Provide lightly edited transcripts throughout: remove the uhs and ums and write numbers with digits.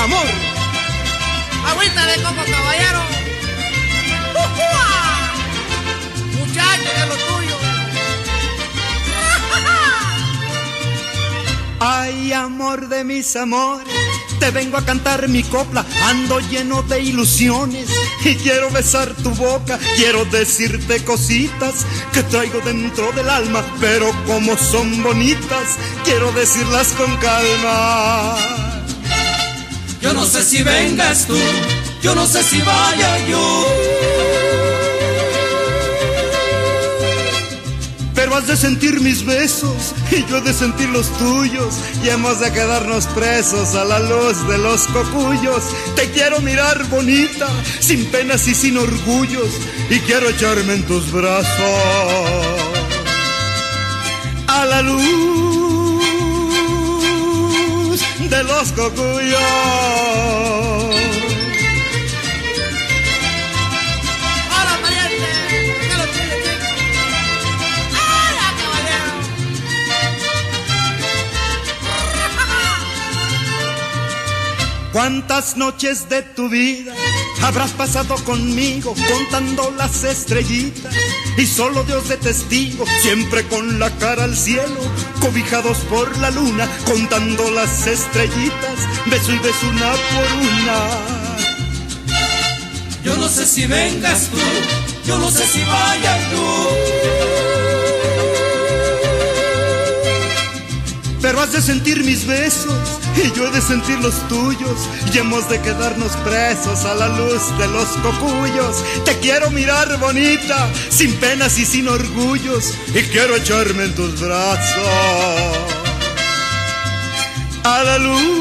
amor. Agüita de coco, caballero. Muchacho, es lo tuyo. Ay, amor de mis amores, te vengo a cantar mi copla. Ando lleno de ilusiones y quiero besar tu boca. Quiero decirte cositas que traigo dentro del alma, pero como son bonitas, quiero decirlas con calma. Yo no sé si vengas tú, yo no sé si vaya yo, pero has de sentir mis besos y yo he de sentir los tuyos, y hemos de quedarnos presos a la luz de los cocuyos. Te quiero mirar bonita, sin penas y sin orgullos, y quiero echarme en tus brazos a la luz de los cocuyos. ¿Cuántas noches de tu vida habrás pasado conmigo contando las estrellitas? Y solo Dios de testigo, siempre con la cara al cielo, cobijados por la luna, contando las estrellitas, beso y beso una por una. Yo no sé si vengas tú, yo no sé si vaya tú, pero has de sentir mis besos y yo he de sentir los tuyos, y hemos de quedarnos presos a la luz de los cocuyos. Te quiero mirar bonita, sin penas y sin orgullos, y quiero echarme en tus brazos a la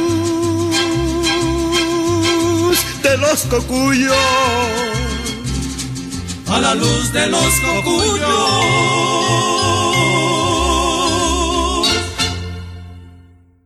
luz de los cocuyos, a la luz de los cocuyos.